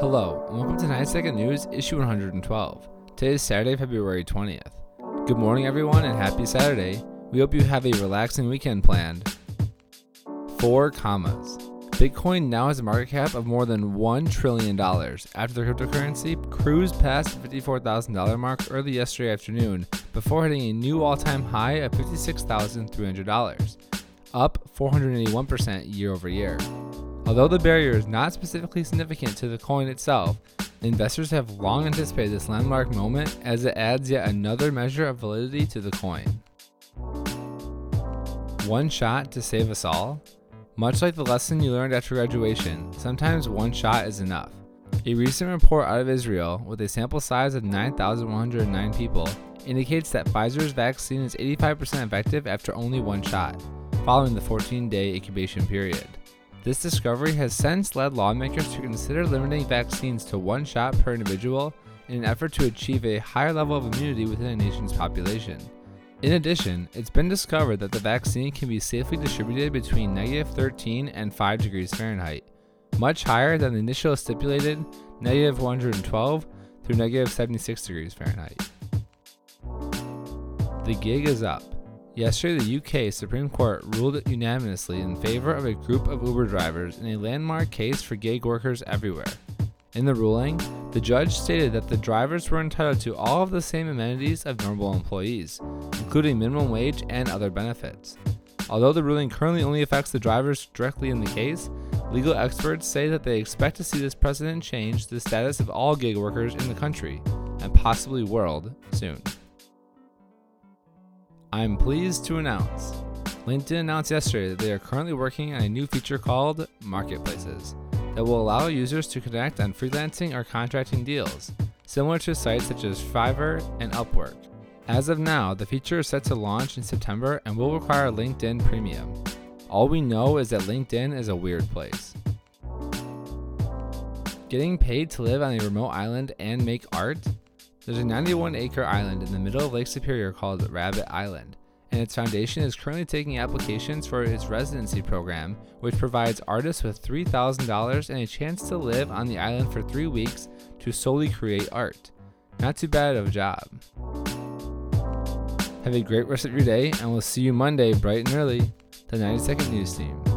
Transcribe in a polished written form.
Hello, and welcome to 90-Second News, issue 112. Today is Saturday, February 20th. Good morning, everyone, and happy Saturday. We hope you have a relaxing weekend planned. 4 commas. Bitcoin now has a market cap of more than $1 trillion after the cryptocurrency cruised past the $54,000 mark early yesterday afternoon before hitting a new all-time high of $56,300, up 481% year over year. Although the barrier is not specifically significant to the coin itself, investors have long anticipated this landmark moment as it adds yet another measure of validity to the coin. One shot to save us all? Much like the lesson you learned after graduation, sometimes one shot is enough. A recent report out of Israel, with a sample size of 9,109 people, indicates that Pfizer's vaccine is 85% effective after only one shot, following the 14-day incubation period. This discovery has since led lawmakers to consider limiting vaccines to one shot per individual in an effort to achieve a higher level of immunity within a nation's population. In addition, it's been discovered that the vaccine can be safely distributed between -13 and 5 degrees Fahrenheit, much higher than the initial stipulated -112 through -76 degrees Fahrenheit. The gig is up. Yesterday, the UK Supreme Court ruled unanimously in favor of a group of Uber drivers in a landmark case for gig workers everywhere. In the ruling, the judge stated that the drivers were entitled to all of the same amenities of normal employees, including minimum wage and other benefits. Although the ruling currently only affects the drivers directly in the case, legal experts say that they expect to see this precedent change the status of all gig workers in the country, and possibly world, soon. I'm pleased to announce LinkedIn announced yesterday that they are currently working on a new feature called Marketplaces that will allow users to connect on freelancing or contracting deals, similar to sites such as Fiverr and Upwork. As of now, the feature is set to launch in September and will require LinkedIn Premium. All we know is that LinkedIn is a weird place. Getting paid to live on a remote island and make art? There's a 91-acre island in the middle of Lake Superior called Rabbit Island, and its foundation is currently taking applications for its residency program, which provides artists with $3,000 and a chance to live on the island for 3 weeks to solely create art. Not too bad of a job. Have a great rest of your day, and we'll see you Monday bright and early. The 90-Second News Team.